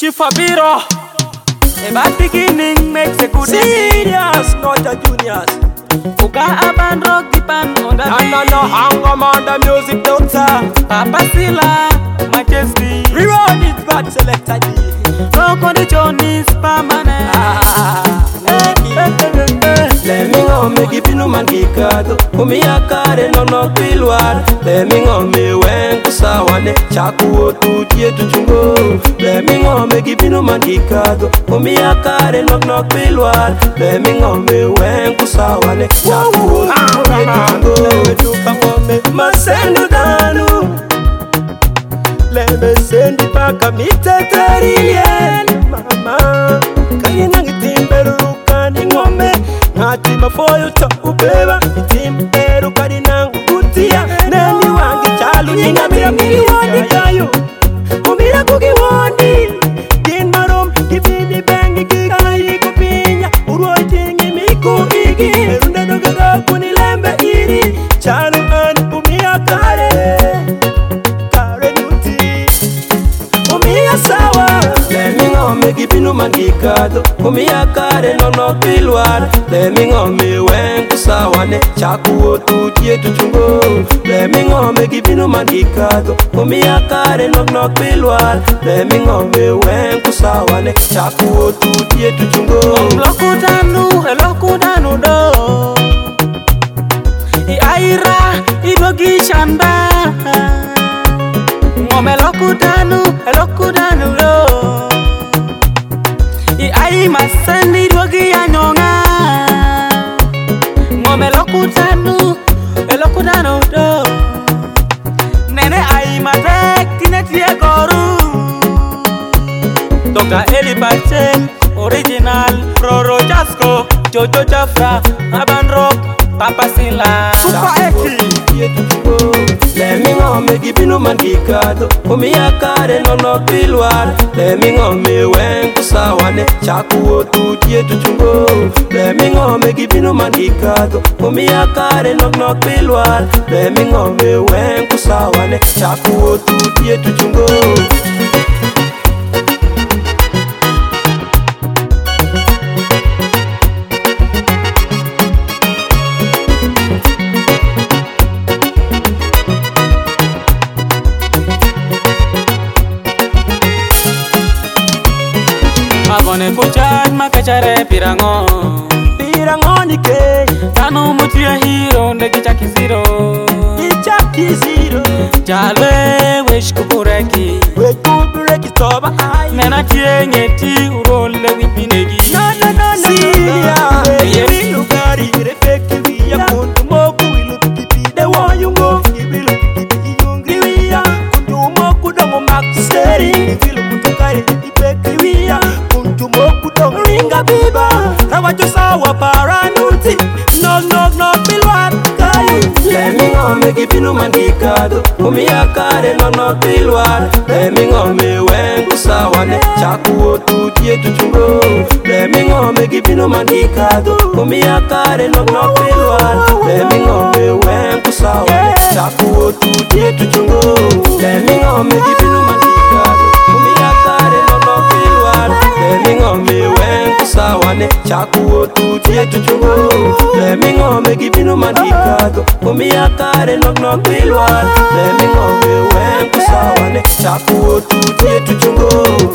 Shifabiro. A bad beginning makes a good Serious, not a juniors. Uga aban rock dipan on the beat. No, hang on the music doctor. Papa Silla, Majesty. Reroll it back selected. No condition is permanent. Let me go make it no man kikado. Kumi akare no pilwar. Let me go me wen kusawane. Chaku tu tie tu chungo. Let me go make it no man kikado. Kumi akare no pilwar. Let me go me wen kusawane. Chaku tu tie tu chungo. Tu kangome masendo danu. Let me send it back a miteterian mama. Kaya nangitimberu kani ngome. Ngati mafoyo ta ubeba itimberu kani nangutia. Nani wangi chalu ninga miri wandi kayo. Kumira kuki wandi. Din marom kibini bengi kikayi kupinya. Uroi tingi miku igi. Erunda dogaga kuni lembe iri. Chalu ani umia kare. Let me go make it no man kikado. Kumi akare no pilwar. Let me go me wen kusawane. Chaku tu tie tu chungo. Let me go make it no man kikado. Kumi akare no pilwar. Let me go me wen kusawane. Chaku tu tie tu chungo. Lokudanu do. I aira ibogi shamba. Ngome lokudanu lo. I ai masandi dogi anyonga. Ngome lokudanu do. Nene ai matek tinetie goru. Dr. Eli Bachen, original Roro Jasco, Jojo Jafra, Aban Rock, Papa Silla, Super Eki. Let me go make it no man kikado. Kumi akare no pilwar. Let me go me wen kusawane. Chaku tu tie tu chungo. Let me go make it no man kikado. Kumi akare no pilwar. Let me go me wen kusawane. Chaku tu tie tu chungo. Abone kuchaj makachare pirango ni ke. Tanu mutia hero nde kichaki zero. Jalwe wish kubureki. We kubureki toba ai. Nena tiengeti urole wipinegi. No. Yeri lugari refeki wiya kundu moku ilu pipi de wanyungo. Ibilu pipi yungri wiya kundu moku dongo makseri. Ibilu kutukari ipeki wiya kundu moku dongo ringa biba. Rawajo sawa paranuti. No pilwar kayu. Let me go make it no man kikado. Kumi akare no pilwar. Let me go me wen kusawane. Chaku tu tie tu chungo. Let me go make it no man kikado. Kumi akare no pilwar. Let me go me wen kusawane. Chaku tu tie tu chungo. Let me go make it no man kikado. Kumi akare no pilwar. Let me go me wen kusawane. Chaku tu tie tu chungo. Let me go make it no man kikado. Kumi akare no pilwar. Let me go me wen kusawane. Chaku tu tie tu chungo.